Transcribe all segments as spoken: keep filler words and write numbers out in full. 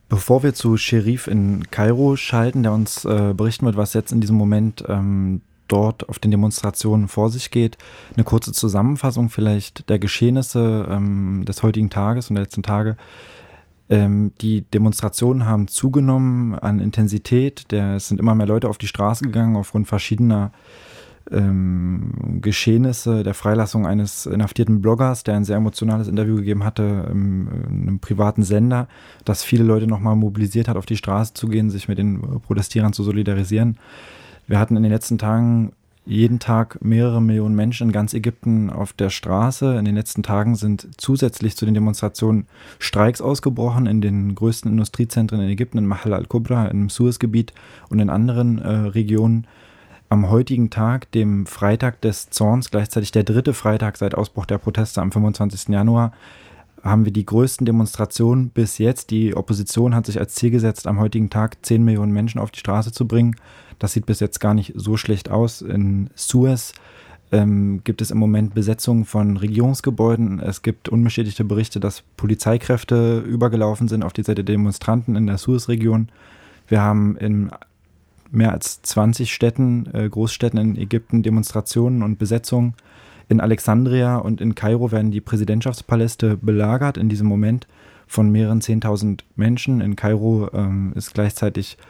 Bevor wir zu Sherif in Kairo schalten, der uns äh, berichten wird, was jetzt in diesem Moment ähm, dort auf den Demonstrationen vor sich geht, eine kurze Zusammenfassung vielleicht der Geschehnisse ähm, des heutigen Tages und der letzten Tage. Ähm, die Demonstrationen haben zugenommen an Intensität. Der, es sind immer mehr Leute auf die Straße gegangen aufgrund verschiedener ähm, Geschehnisse, der Freilassung eines inhaftierten Bloggers, der ein sehr emotionales Interview gegeben hatte ähm, in einem privaten Sender, das viele Leute nochmal mobilisiert hat, auf die Straße zu gehen, sich mit den Protestierern zu solidarisieren. Wir hatten in den letzten Tagen jeden Tag mehrere Millionen Menschen in ganz Ägypten auf der Straße. In den letzten Tagen sind zusätzlich zu den Demonstrationen Streiks ausgebrochen in den größten Industriezentren in Ägypten, in Mahal al-Kubra, im Suezgebiet und in anderen äh, Regionen. Am heutigen Tag, dem Freitag des Zorns, gleichzeitig der dritte Freitag seit Ausbruch der Proteste am fünfundzwanzigsten Januar, haben wir die größten Demonstrationen bis jetzt. Die Opposition hat sich als Ziel gesetzt, am heutigen Tag zehn Millionen Menschen auf die Straße zu bringen. Das sieht bis jetzt gar nicht so schlecht aus. In Suez ähm, gibt es im Moment Besetzung von Regierungsgebäuden. Es gibt unbestätigte Berichte, dass Polizeikräfte übergelaufen sind auf die Seite der Demonstranten in der Suez-Region. Wir haben in mehr als zwanzig Städten, äh, Großstädten in Ägypten Demonstrationen und Besetzungen. In Alexandria und in Kairo werden die Präsidentschaftspaläste belagert, in diesem Moment von mehreren zehntausend Menschen. In Kairo ähm, ist gleichzeitig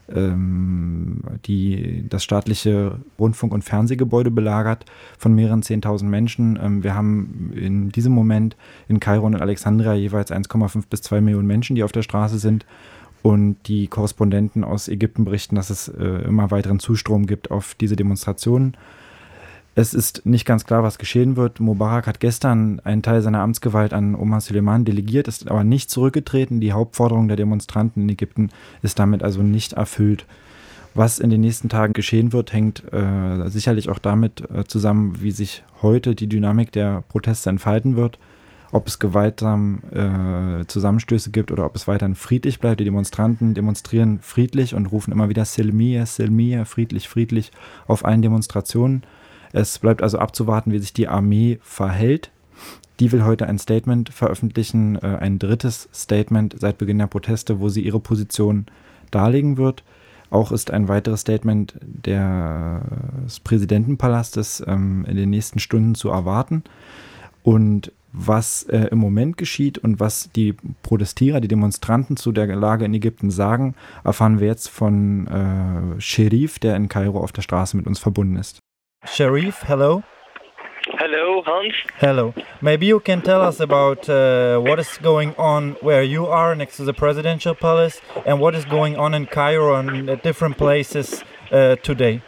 ähm, die, das staatliche Rundfunk- und Fernsehgebäude belagert von mehreren zehntausend Menschen. Ähm, wir haben in diesem Moment in Kairo und in Alexandria jeweils eins Komma fünf bis zwei Millionen Menschen, die auf der Straße sind. Und die Korrespondenten aus Ägypten berichten, dass es äh, immer weiteren Zustrom gibt auf diese Demonstrationen. Es ist nicht ganz klar, was geschehen wird. Mubarak hat gestern einen Teil seiner Amtsgewalt an Omar Suleiman delegiert, ist aber nicht zurückgetreten. Die Hauptforderung der Demonstranten in Ägypten ist damit also nicht erfüllt. Was in den nächsten Tagen geschehen wird, hängt äh, sicherlich auch damit äh, zusammen, wie sich heute die Dynamik der Proteste entfalten wird. Ob es gewaltsam äh, Zusammenstöße gibt oder ob es weiterhin friedlich bleibt. Die Demonstranten demonstrieren friedlich und rufen immer wieder Silmiye, Silmiye, friedlich, friedlich auf allen Demonstrationen. Es bleibt also abzuwarten, wie sich die Armee verhält. Die will heute ein Statement veröffentlichen, äh, ein drittes Statement seit Beginn der Proteste, wo sie ihre Position darlegen wird. Auch ist ein weiteres Statement der, des Präsidentenpalastes ähm, in den nächsten Stunden zu erwarten. Und was äh, im Moment geschieht und was die Protestierer, die Demonstranten zu der Lage in Ägypten sagen, erfahren wir jetzt von äh, Sherif, der in Kairo auf der Straße mit uns verbunden ist. Sherif, hello. Hello, Hans. Hello. Maybe you can tell us about uh, what is going on where you are next to the presidential palace and what is going on in Cairo and at different places uh, today.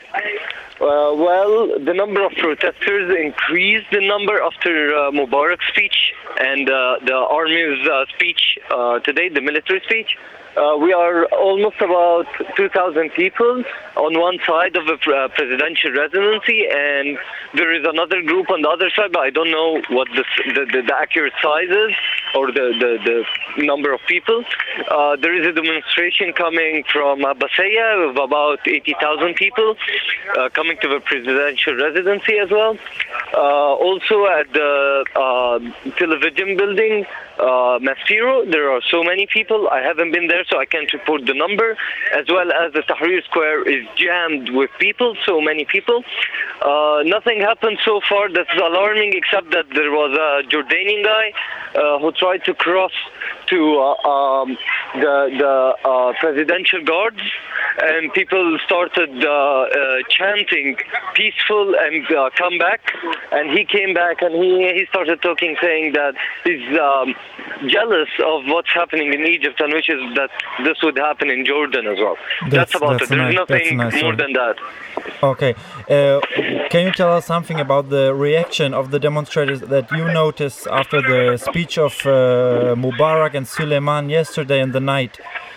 Uh, well, the number of protesters increased the number after uh, Mubarak's speech and uh, the army's uh, speech uh, today, the military speech. Uh, we are almost about two thousand people on one side of the uh, presidential residency, and there is another group on the other side, but I don't know what the the, the, the accurate size is or the, the, the number of people. Uh, there is a demonstration coming from Abbasiyah of about eighty thousand people uh, coming to the presidential residency as well. Uh, also at the uh, television building, uh, Maspero, there are so many people. I haven't been there, so I can't report the number, as well as the Tahrir Square is jammed with people, so many people. Uh, nothing happened so far that's alarming, except that there was a Jordanian guy uh, who tried to cross to uh, um, the, the uh, presidential guards, and people started uh, uh, chanting peaceful and uh, come back, and he came back and he, he started talking, saying that he's um, jealous of what's happening in Egypt and wishes that this would happen in Jordan as well. That's, that's about that's it. There's nice, nothing nice more one. than that. Okay. Uh, can you tell us something about the reaction of the demonstrators that you noticed after the speech of uh, Mubarak and Suleiman yesterday in the night?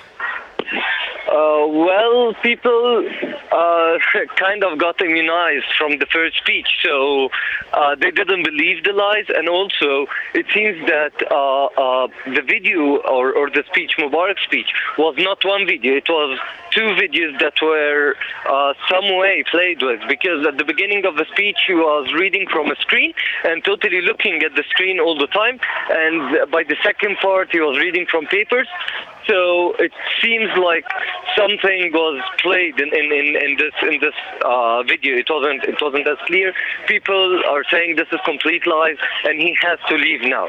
Uh, well, people uh, kind of got immunized from the first speech, so uh, they didn't believe the lies, and also it seems that uh, uh, the video or, or the speech, Mubarak's speech, was not one video, it was two videos that were uh, some way played with, because at the beginning of the speech he was reading from a screen and totally looking at the screen all the time, and by the second part he was reading from papers. So it seems like something was played in, in, in, in this in this uh, video. It wasn't it wasn't as clear. People are saying this is complete lies, and he has to leave now.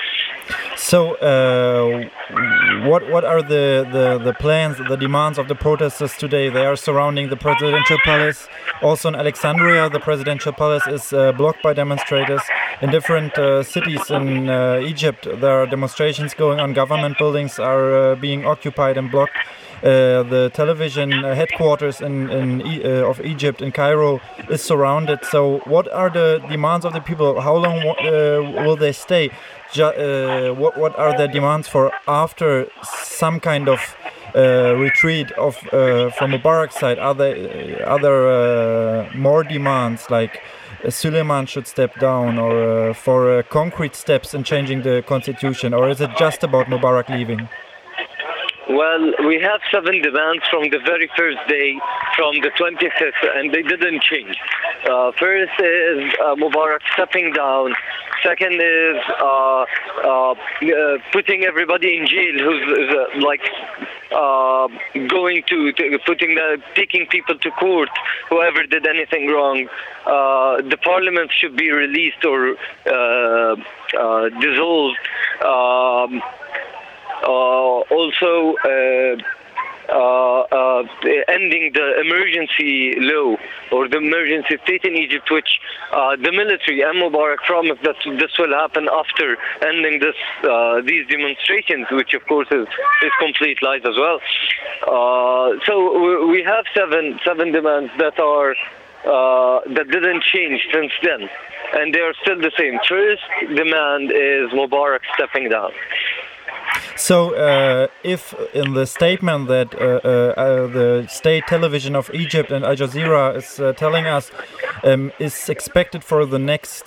So, uh, what what are the, the, the plans, the demands of the protesters today? They are surrounding the presidential palace. Also in Alexandria, the presidential palace is uh, blocked by demonstrators. In different uh, cities in uh, Egypt, there are demonstrations going on. Government buildings are uh, being occupied and blocked. Uh, the television headquarters in, in uh, of Egypt in Cairo is surrounded. So, what are the demands of the people? How long uh, will they stay? Ju uh, what what are their demands for after some kind of uh, retreat of uh, from Mubarak's side? Are there are there uh, more demands like uh, Suleiman should step down, or uh, for uh, concrete steps in changing the constitution, or is it just about Mubarak leaving? Well, we have seven demands from the very first day, from the twenty-fifth, and they didn't change. Uh, first is uh, Mubarak stepping down. Second is uh, uh, uh, putting everybody in jail who's uh, like uh, going to, to putting the, taking people to court, whoever did anything wrong. Uh, the parliament should be released or uh, uh, dissolved. Um, Uh, also, uh, uh, uh, ending the emergency law or the emergency state in Egypt, which uh, the military and Mubarak promised that this will happen after ending this uh, these demonstrations, which of course is, is complete lies as well. Uh, so we have seven seven demands that are uh, that didn't change since then, and they are still the same. First demand is Mubarak stepping down. So, uh, if in the statement that uh, uh, uh, the state television of Egypt and Al Jazeera is uh, telling us um, is expected for the next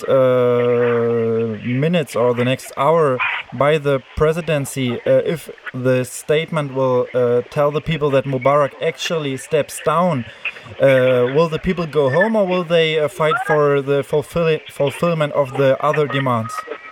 uh, minutes or the next hour by the presidency, uh, if the statement will uh, tell the people that Mubarak actually steps down, uh, will the people go home, or will they uh, fight for the fulfill fulfillment of the other demands?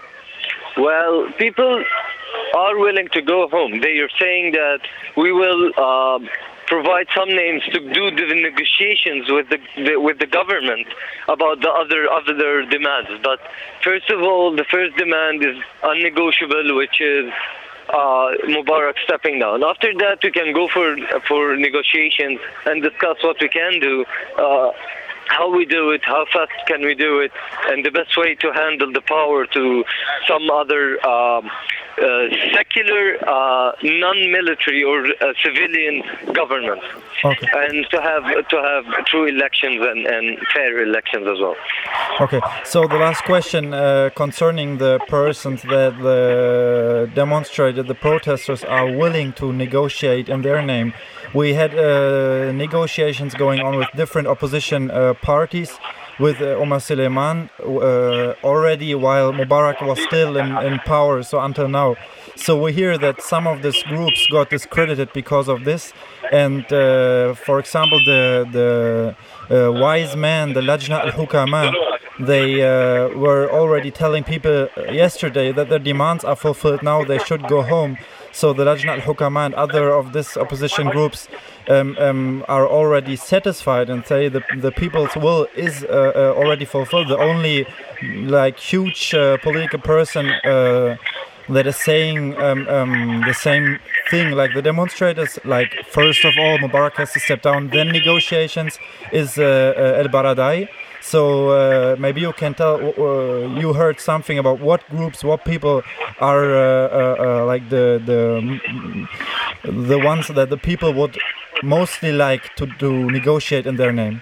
Well, people are willing to go home. They are saying that we will uh, provide some names to do the negotiations with the, the with the government about the other other demands. But first of all, the first demand is unnegotiable, which is uh, Mubarak stepping down. After that, we can go for for negotiations and discuss what we can do. Uh, how we do it, how fast can we do it, and the best way to handle the power to some other um, uh, secular, uh, non-military or uh, civilian government, okay. and to have to have true elections and, and fair elections as well. Okay, so the last question uh, concerning the persons that the demonstrated, the protesters are willing to negotiate in their name. We had uh, negotiations going on with different opposition uh, parties, with uh, Omar Suleiman uh, already while Mubarak was still in, in power, so until now. So we hear that some of these groups got discredited because of this, and uh, for example the the uh, wise man, the Lajna al-Hukama, they uh, were already telling people yesterday that their demands are fulfilled now, they should go home. So the Lajna al-Hukama and other of these opposition groups um, um, are already satisfied and say the the people's will is uh, uh, already fulfilled. The only like huge uh, political person uh, that is saying um, um, the same thing like the demonstrators, like first of all Mubarak has to step down, then negotiations, is uh, uh, El Baradei. So uh, maybe you can tell, uh, you heard something about what groups, what people are uh, uh, uh, like the the the ones that the people would mostly like to, to negotiate in their name.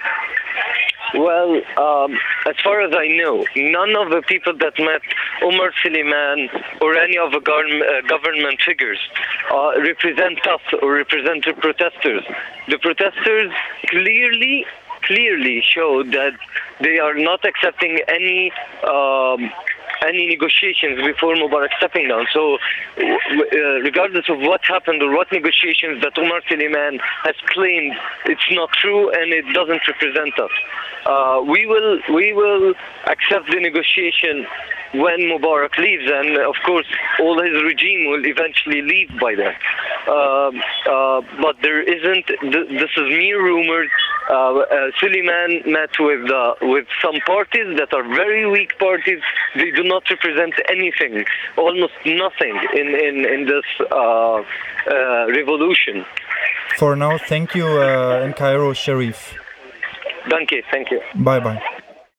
Well, um, as far as I know, none of the people that met Omar Suleiman or any of the government, uh, government figures uh, represent us or represent the protesters. The protesters clearly clearly showed that they are not accepting any um, any negotiations before Mubarak stepping down. So, uh, regardless of what happened or what negotiations that Omar Suleiman has claimed, it's not true and it doesn't represent us. Uh, we will we will accept the negotiation when Mubarak leaves, and of course all his regime will eventually leave by then. Uh, uh, but there isn't. Th- this is mere rumors. Uh, uh, Suleiman met with uh, with some parties that are very weak parties. They do not represent anything, almost nothing in in in this uh, uh, revolution. For now, thank you uh, in Cairo, Sharif. Danke, thank you. Bye bye.